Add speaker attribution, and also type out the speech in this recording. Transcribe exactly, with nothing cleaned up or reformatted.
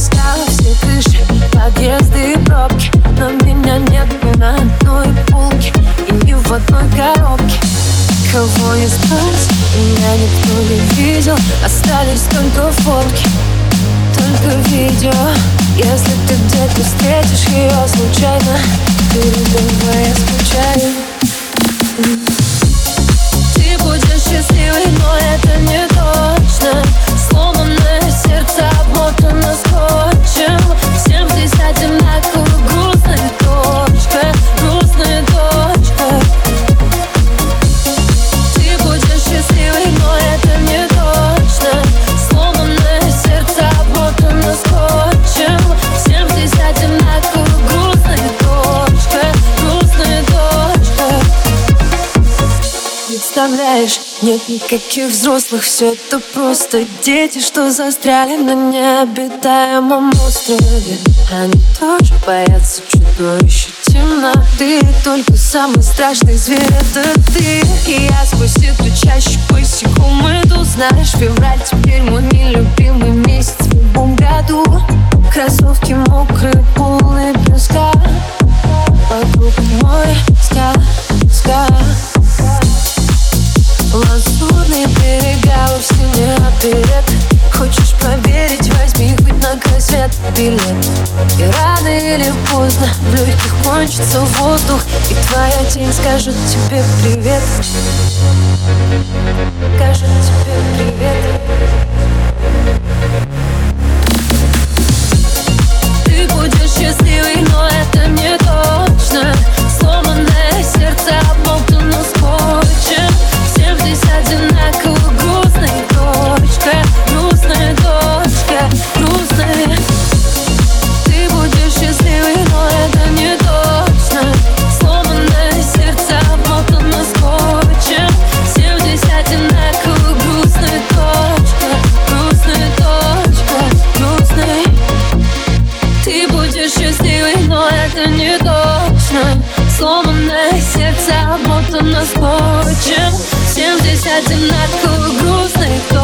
Speaker 1: Обыскала все крыши, подъезды и пробки, но меня нет ни на одной полке и ни в одной коробке. Кого не спать, меня никто не видел, остались только фотки, только видео. Если ты где-то встретишь ее случайно, передавай, я скучаю. Ты будешь счастливой, но это не точно. Сломанное сердце обмотано скотчем. Всем здесь одинаково грустная точка, грустная точка. Ты будешь счастливой, но это не точно. Сломанное сердце обмотано скотчем. Всем здесь одинаково грустная точка, грустная точка. Представляешь, нет никаких взрослых, все это просто дети, что застряли на необитаемом острове. Они тоже боятся чудовища темноты, только самый страшный зверь — это ты. И я сквозь эту чащу босиком иду. Знаешь, февраль теперь мой нелюбимый месяц в любом году. Кроссовки мокрые, полные песка, вокруг мой ска, ска. Лазурные берега вовсе не оперет. Хочешь проверить, возьми хоть на край свет билет. И рано или поздно в легких кончится воздух, и твоя тень скажет тебе привет. Скажет тебе привет. Ты будешь счастливой, но это не точно. Сломанное сердце обмотано скотчем. Всем здесь одинаково грустная точка, грустная точка, грустная. Ты будешь счастливой, но это не точно. Сломанное сердце обмотано скотчем. Всем здесь одинаково грустная точка, грустная точка, грустная. Ты будешь счастливой, но это не точно. Сломанное сердце обмотано скотчем. Всем здесь одинаково грустной точка.